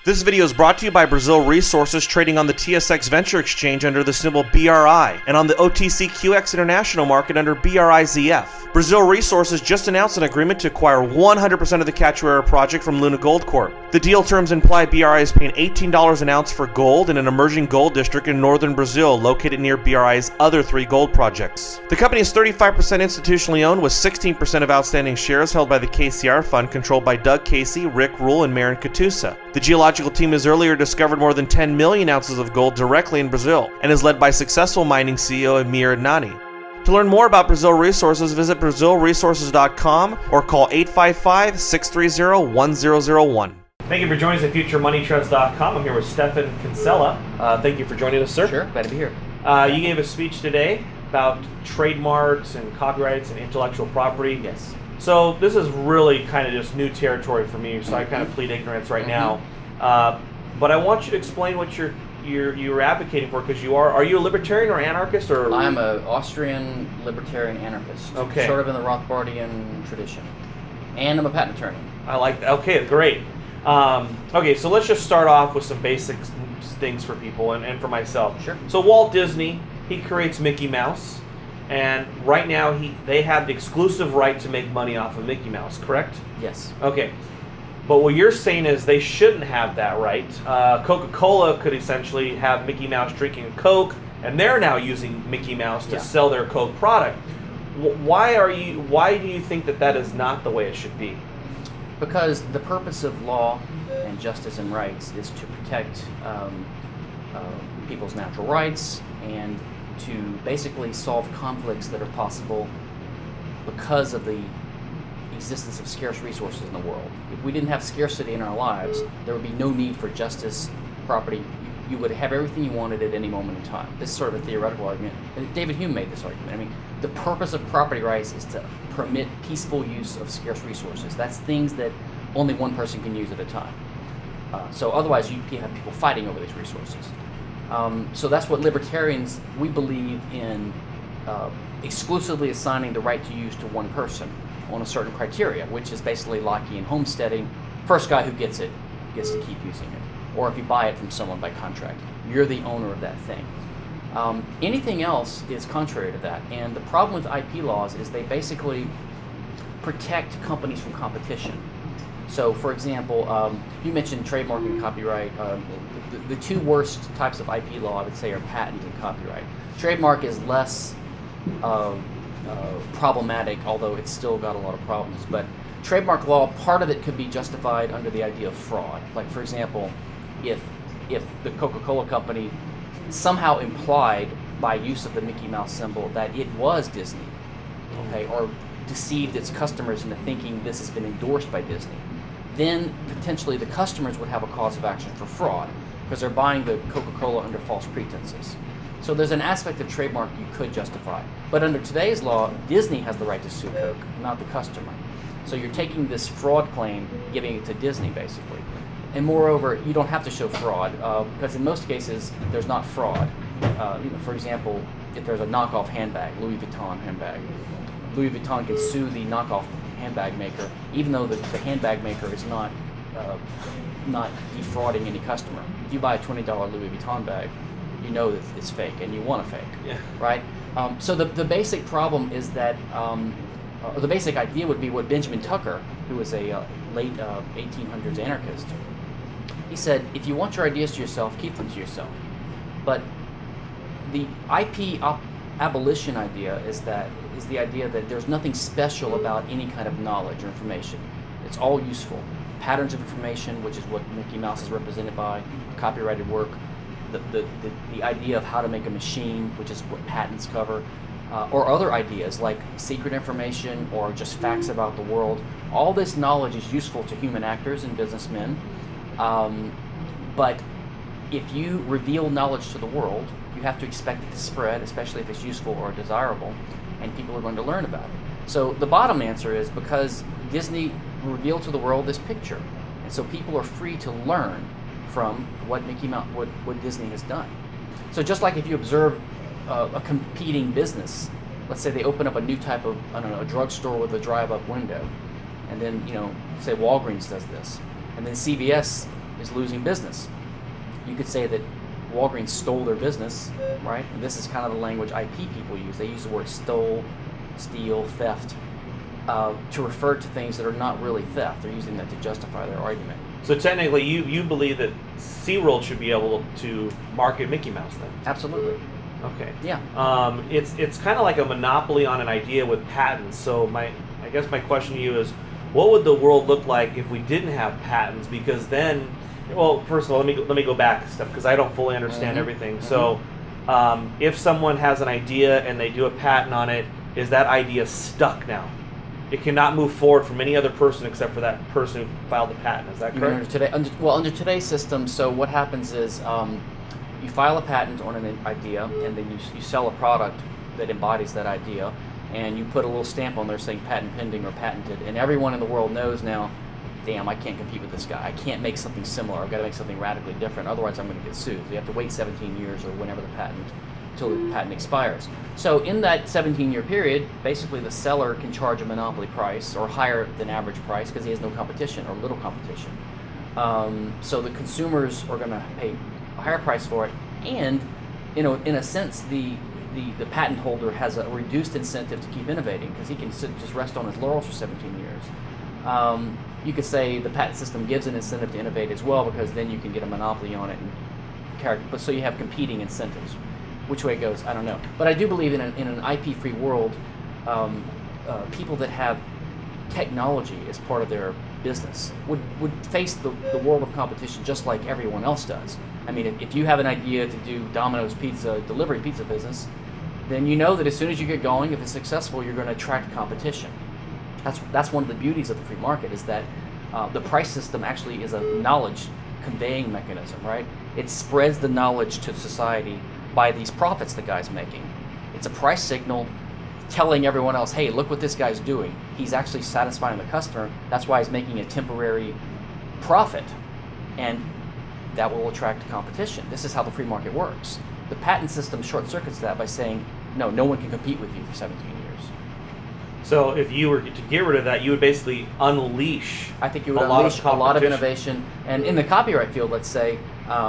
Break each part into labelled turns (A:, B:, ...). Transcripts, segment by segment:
A: This video is brought to you by Brazil Resources, trading on the TSX Venture Exchange under the symbol BRI, and on the OTCQX International Market under BRIZF. Brazil Resources just announced an agreement to acquire 100% of the Cachoeira project from Luna Gold Corp. The deal terms imply BRI is paying $18 an ounce for gold in an emerging gold district in northern Brazil, located near BRI's other 3 gold projects. The company is 35% institutionally owned, with 16% of outstanding shares held by the KCR Fund, controlled by Doug Casey, Rick Rule, and Marin Katusa. The geological team has earlier discovered more than 10 million ounces of gold directly in Brazil, and is led by successful mining CEO Amir Adnani. To learn more about Brazil Resources, visit BrazilResources.com or call 855-630-1001. Thank you for joining us at FutureMoneyTrends.com. I'm here with Stefan Kinsella. Thank you for joining us, sir.
B: Sure, glad to be here.
A: You gave a speech today about trademarks and copyrights and intellectual property.
B: Yes.
A: So this is really kind of just new territory for me, so I kind of plead ignorance right now. But I want you to explain what you're advocating for, because are you a libertarian or anarchist? Or
B: I'm an Austrian libertarian anarchist.
A: Okay.
B: Sort of in the Rothbardian tradition. And I'm a patent attorney.
A: I like that. Okay, great. Okay, so let's just start off with some basic things for people and for myself.
B: Sure.
A: So Walt Disney, he creates Mickey Mouse, and right now they have the exclusive right to make money off of Mickey Mouse, correct?
B: Yes.
A: Okay. But what you're saying is they shouldn't have that right. Coca-Cola could essentially have Mickey Mouse drinking Coke, and they're now using Mickey Mouse to sell their Coke product. Why do you think that is not the way it should be?
B: Because the purpose of law and justice and rights is to protect people's natural rights and to basically solve conflicts that are possible because of the existence of scarce resources in the world. If we didn't have scarcity in our lives, there would be no need for justice, property. You would have everything you wanted at any moment in time. This is sort of a theoretical argument. David Hume made this argument. I mean, the purpose of property rights is to permit peaceful use of scarce resources. That's things that only one person can use at a time. So otherwise, you have people fighting over these resources. So that's what libertarians, we believe in exclusively assigning the right to use to one person on a certain criteria, which is basically Lockean homesteading. First guy who gets it gets to keep using it. Or if you buy it from someone by contract, you're the owner of that thing. Anything else is contrary to that. And the problem with IP laws is they basically protect companies from competition. So, for example, you mentioned trademark and copyright. The 2 worst types of IP law, I would say, are patent and copyright. Trademark is less problematic, although it's still got a lot of problems. But trademark law, part of it could be justified under the idea of fraud. Like, for example, if the Coca-Cola company somehow implied by use of the Mickey Mouse symbol that it was Disney, okay, or deceived its customers into thinking this has been endorsed by Disney, then potentially the customers would have a cause of action for fraud because they're buying the Coca-Cola under false pretenses. So there's an aspect of trademark you could justify. But under today's law, Disney has the right to sue Coke, not the customer. So you're taking this fraud claim, giving it to Disney, basically. And moreover, you don't have to show fraud, because in most cases, there's not fraud. For example, if there's a knockoff handbag, Louis Vuitton handbag, Louis Vuitton can sue the knockoff handbag maker, even though the handbag maker is not defrauding any customer. If you buy a $20 Louis Vuitton bag, you know that it's fake, and you want a fake, right? So the basic problem is that, the basic idea would be what Benjamin Tucker, who was a late 1800s anarchist, he said, if you want your ideas to yourself, keep them to yourself. But the IP abolition idea is the idea that there's nothing special about any kind of knowledge or information. It's all useful. Patterns of information, which is what Mickey Mouse is represented by, copyrighted work, the idea of how to make a machine, which is what patents cover, or other ideas like secret information or just facts about the world. All this knowledge is useful to human actors and businessmen, but if you reveal knowledge to the world, you have to expect it to spread, especially if it's useful or desirable, and people are going to learn about it. So the bottom answer is because Disney revealed to the world this picture, and so people are free to learn from what Mickey Mouse, what Disney has done. So just like if you observe a competing business, let's say they open up a new type of, I don't know, a drugstore with a drive-up window, and then, say Walgreens does this, and then CVS is losing business. You could say that Walgreens stole their business, right? And this is kind of the language IP people use. They use the word stole, steal, theft, to refer to things that are not really theft. They're using that to justify their argument.
A: So technically, you believe that SeaWorld should be able to market Mickey Mouse then?
B: Absolutely.
A: Okay.
B: Yeah.
A: It's kind of like a monopoly on an idea with patents. So I guess my question to you is, what would the world look like if we didn't have patents? Because then, well, first of all, let me go back a step because I don't fully understand everything. So, if someone has an idea and they do a patent on it, is that idea stuck now? It cannot move forward from any other person except for that person who filed the patent. Is that correct?
B: Under today's system, so what happens is you file a patent on an idea, and then you sell a product that embodies that idea, and you put a little stamp on there saying patent pending or patented, and everyone in the world knows now, damn, I can't compete with this guy. I can't make something similar. I've got to make something radically different. Otherwise, I'm going to get sued. So you have to wait 17 years or whenever the patent, until the patent expires. So in that 17-year period, basically the seller can charge a monopoly price or higher than average price because he has no competition or little competition. So the consumers are going to pay a higher price for it, and in a sense, the patent holder has a reduced incentive to keep innovating because he can just rest on his laurels for 17 years. You could say the patent system gives an incentive to innovate as well because then you can get a monopoly on it, but so you have competing incentives. Which way it goes, I don't know. But I do believe in an IP-free world, people that have technology as part of their business would face the world of competition just like everyone else does. I mean, if you have an idea to do Domino's pizza delivery pizza business, then you know that as soon as you get going, if it's successful, you're going to attract competition. That's one of the beauties of the free market is that the price system actually is a knowledge conveying mechanism, right? It spreads the knowledge to society by these profits the guy's making. It's a price signal telling everyone else, hey, look what this guy's doing. He's actually satisfying the customer. That's why he's making a temporary profit. And that will attract competition. This is how the free market works. The patent system short circuits that by saying, no one can compete with you for 17 years.
A: So if you were to get rid of that, you would basically unleash
B: I think you would unleash a lot of innovation. And in the copyright field, let's say,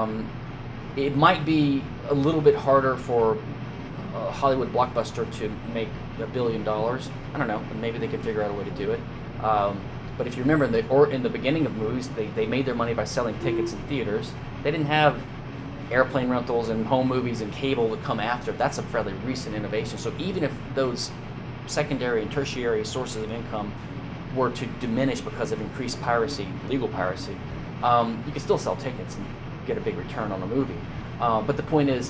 B: it might be a little bit harder for a Hollywood blockbuster to make $1 billion. I don't know, maybe they can figure out a way to do it. But if you remember, in the beginning of movies, they made their money by selling tickets in theaters. They didn't have airplane rentals and home movies and cable that come after. That's a fairly recent innovation. So even if those secondary and tertiary sources of income were to diminish because of increased piracy, legal piracy, you can still sell tickets and get a big return on a movie. But the point is,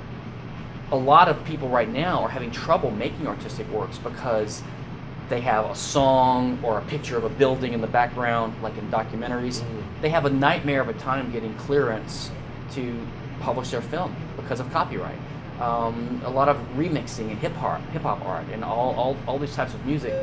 B: a lot of people right now are having trouble making artistic works because they have a song or a picture of a building in the background, like in documentaries. They have a nightmare of a time getting clearance to publish their film because of copyright. A lot of remixing and hip hop art and all these types of music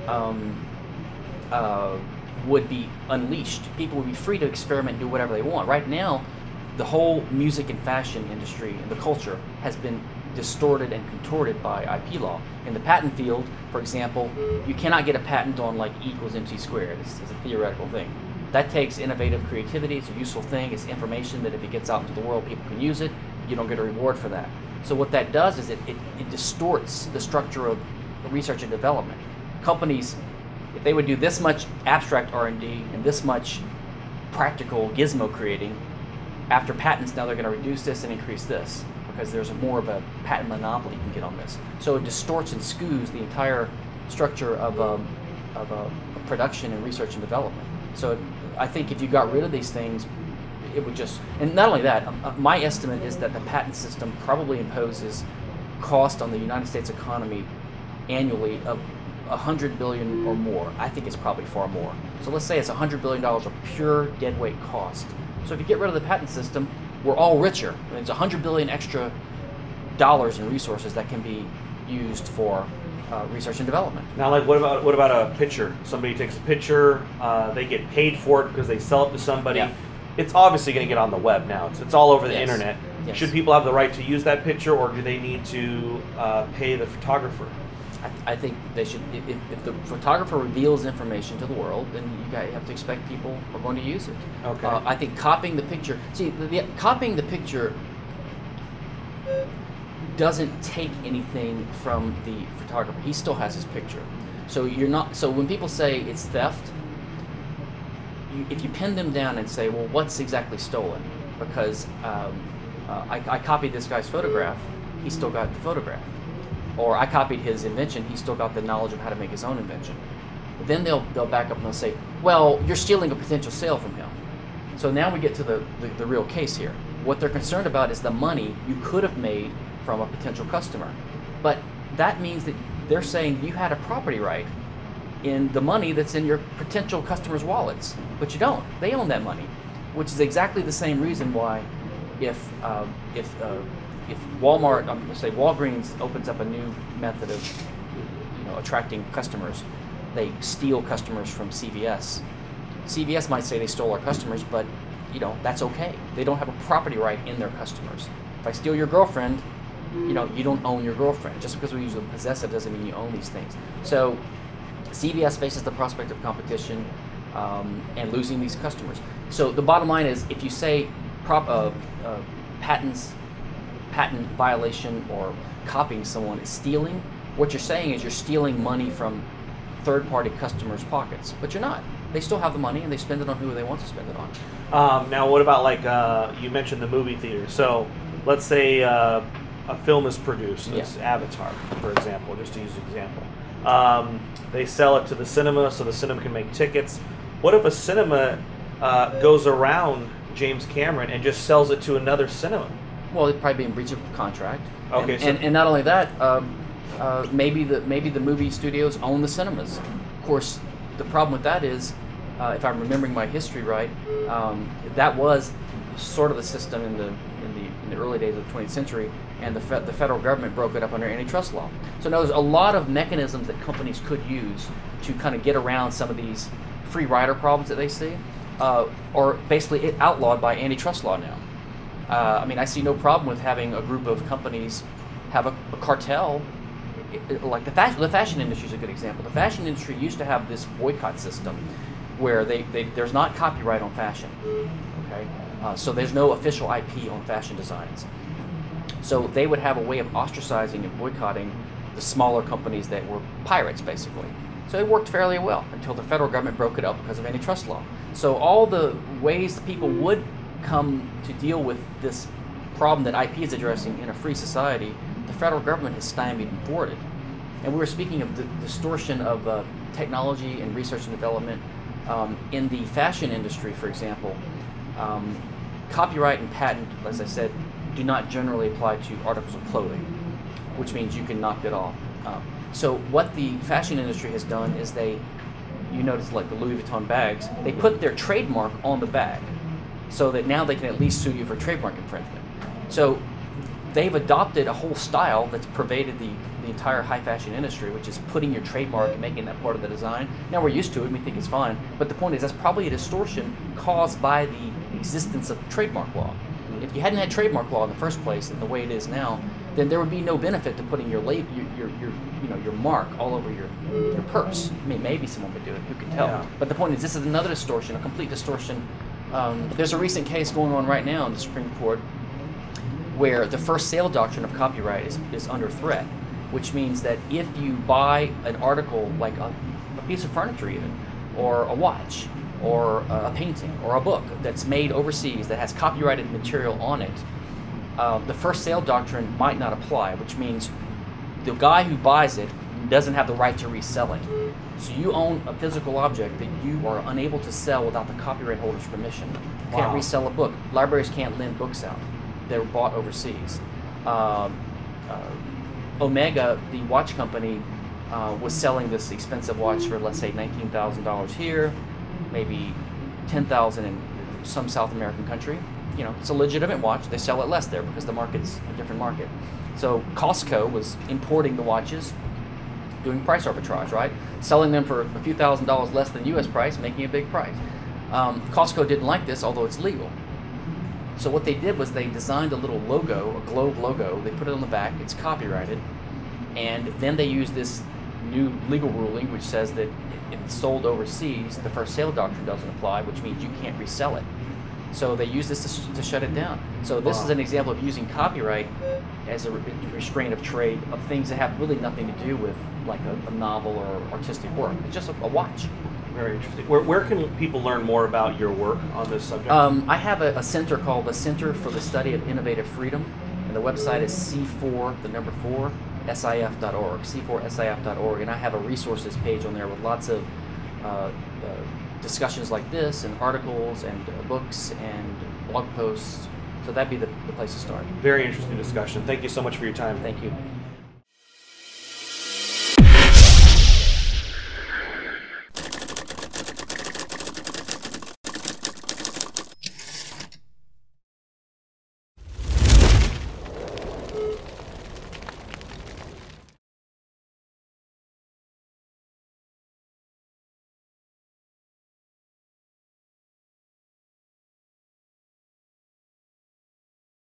B: would be unleashed. People would be free to experiment and do whatever they want. Right now, the whole music and fashion industry and the culture has been distorted and contorted by IP law. In the patent field, for example, you cannot get a patent on like E = MC². It's a theoretical thing. That takes innovative creativity. It's a useful thing. It's information that if it gets out into the world, people can use it. You don't get a reward for that. So what that does is it distorts the structure of research and development. Companies, if they would do this much abstract R&D and this much practical gizmo creating, after patents, now they're going to reduce this and increase this because there's more of a patent monopoly you can get on this. So it distorts and skews the entire structure of production and research and development. So I think if you got rid of these things, it would just, and not only that, my estimate is that the patent system probably imposes cost on the United States economy annually of $100 billion or more. I think it's probably far more. So let's say it's $100 billion of pure deadweight cost. So if you get rid of the patent system, we're all richer. I mean, it's $100 billion extra dollars in resources that can be used for research and development.
A: Now, like, what about a picture? Somebody takes a picture, they get paid for it because they sell it to somebody.
B: Yeah.
A: It's obviously going to get on the web now. It's all over the
B: Yes.
A: internet.
B: Yes.
A: Should people have the right to use that picture, or do they need to pay the photographer?
B: I think they should. If the photographer reveals information to the world, then you have to expect people are going to use it.
A: Okay.
B: I think copying the picture. See, copying the picture doesn't take anything from the photographer. He still has his picture. So you're not. So when people say it's theft, if you pin them down and say, well, what's exactly stolen? Because I copied this guy's photograph, he still got the photograph. Or I copied his invention, he still got the knowledge of how to make his own invention. But then they'll back up and they'll say, well, you're stealing a potential sale from him. So now we get to the real case here. What they're concerned about is the money you could have made from a potential customer. But that means that they're saying you had a property right in the money that's in your potential customers' wallets, but you don't. They own that money, which is exactly the same reason why if Walmart, I'm going to say Walgreens opens up a new method of attracting customers, they steal customers from CVS. CVS might say they stole our customers, but that's okay. They don't have a property right in their customers. If I steal your girlfriend, you don't own your girlfriend. Just because we use the possessive doesn't mean you own these things. So CVS faces the prospect of competition and losing these customers. So the bottom line is, if you say patent violation or copying someone is stealing, what you're saying is you're stealing money from third-party customers' pockets, but you're not. They still have the money and they spend it on who they want to spend it on.
A: Now, what about you mentioned the movie theater? So let's say a film is produced. It's Avatar, for example, just to use an example. They sell it to the cinema so the cinema can make tickets. What if a cinema goes around James Cameron and just sells it to another cinema?
B: Well, it'd probably be in breach of contract.
A: Okay,
B: and not only that, maybe the movie studios own the cinemas. Of course, the problem with that is, if I'm remembering my history right, that was sort of the system in the early days of the 20th century, and the federal government broke it up under antitrust law. So now there's a lot of mechanisms that companies could use to kind of get around some of these free rider problems that they see, or basically it outlawed by antitrust law now. I see no problem with having a group of companies have a cartel. Like the fashion industry is a good example. The fashion industry used to have this boycott system where there's not copyright on fashion. Okay, so there's no official IP on fashion designs. So they would have a way of ostracizing and boycotting the smaller companies that were pirates, basically. So it worked fairly well until the federal government broke it up because of antitrust law. So all the ways people would come to deal with this problem that IP is addressing in a free society, the federal government has stymied and thwarted. And we were speaking of the distortion of technology and research and development. In the fashion industry, for example, copyright and patent, as I said, do not generally apply to articles of clothing, which means you can knock it off. So what the fashion industry has done is you notice like the Louis Vuitton bags, they put their trademark on the bag so that now they can at least sue you for trademark infringement. So they've adopted a whole style that's pervaded the entire high fashion industry, which is putting your trademark and making that part of the design. Now we're used to it and we think it's fine, but the point is that's probably a distortion caused by the existence of trademark law. If you hadn't had trademark law in the first place and the way it is now, then there would be no benefit to putting your mark all over your purse. Maybe someone would do it, who can tell?
A: Yeah.
B: But the point is, this is another distortion, a complete distortion. There's a recent case going on right now in the Supreme Court where the first sale doctrine of copyright is under threat, which means that if you buy an article like a piece of furniture even, or a watch, or a painting, or a book that's made overseas that has copyrighted material on it, the first sale doctrine might not apply, which means the guy who buys it doesn't have the right to resell it. So you own a physical object that you are unable to sell without the copyright holder's permission. You can't resell a book. Libraries can't lend books out. They're bought overseas. Omega, the watch company, was selling this expensive watch for, let's say, $19,000 here, maybe $10,000 in some South American country. It's a legitimate watch. They sell it less there because the market's a different market. So Costco was importing the watches, doing price arbitrage, right? Selling them for a few $1,000s less than U.S. price, making a big price. Costco didn't like this, although it's legal. So what they did was they designed a little logo, a globe logo. They put it on the back. It's copyrighted, And then they use this new legal ruling which says that if it's sold overseas, the first sale doctrine doesn't apply, which means you can't resell it. So they use this to shut it down. So this is an example of using copyright as a restraint of trade of things that have really nothing to do with like a novel or artistic work. It's just a watch.
A: Very interesting. Where can people learn more about your work on this subject?
B: I have a center called the Center for the Study of Innovative Freedom, and the website is C4, the number 4, SIF.org, C4SIF.org, and I have a resources page on there with lots of discussions like this, and articles, and books, and blog posts. So that'd be the place to start.
A: Very interesting discussion. Thank you so much for your time.
B: Thank you.